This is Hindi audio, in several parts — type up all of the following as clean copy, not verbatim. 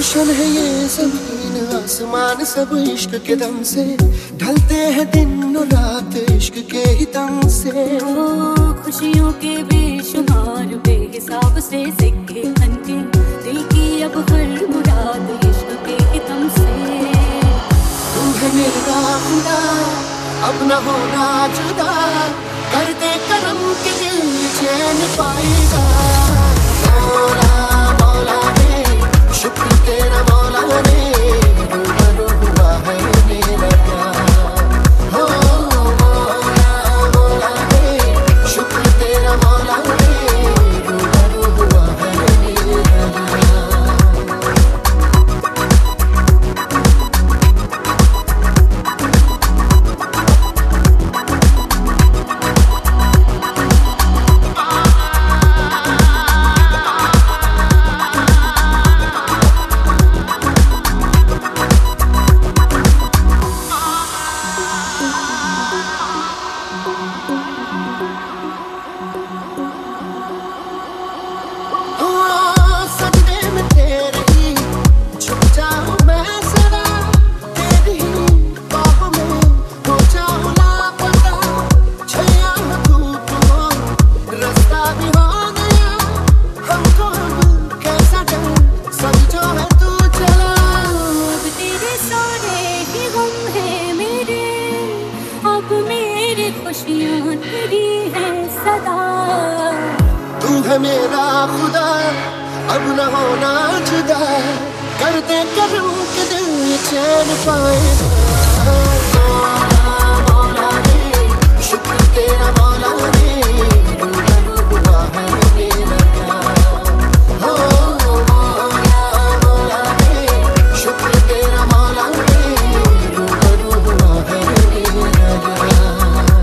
रोशन है ये ज़मीन आसमान सब इश्क के दम से, ढलते हैं दिन और रात इश्क के ही दम से। खुशियों के बेशुमार बेहिसाब से सिक्के बनके, दिल की अब हर मुराद इश्क के ही दम से। तू है मेरा खुदा, अब न होना जुदा, कर दे करम के दिल चैन पाएगा। मौला मौला ने, शुक्र तेरा मौला ने, रूबरू हुआ है मेरा प्यार। हो मौला मौला ने, शुक्र तेरा मौला ने, रूबरू हुआ है मेरा प्यार। खुशियाँ तेरी है सदा। तू है मेरा खुदा, अब न होना जुदा, कर दे करम के दिल चैन पाएगा। मौला मौला ने, शुक्र तेरा मौला ने, रूबरू हुआ है मेरा प्यार। हो मौला मौला ने, शुक्र तेरा मौला ने, रूबरू हुआ है मेरा प्यार।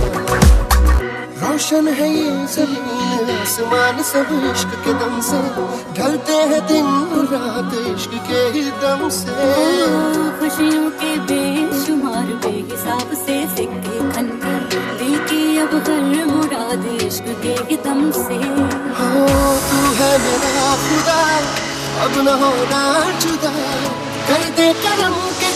रोशन है ये ज़मीन आसमान सब इश्क के दम से, ढलते हैं दिन और रात इश्क के ही दम से। खुशियों के बेशुमार बेहिसाब से सिक्के खनके, दिल की अब हर मुराद इश्क के ही दम से। हो तू है मेरा खुदा, अब न होना जुदा, कर दे करम के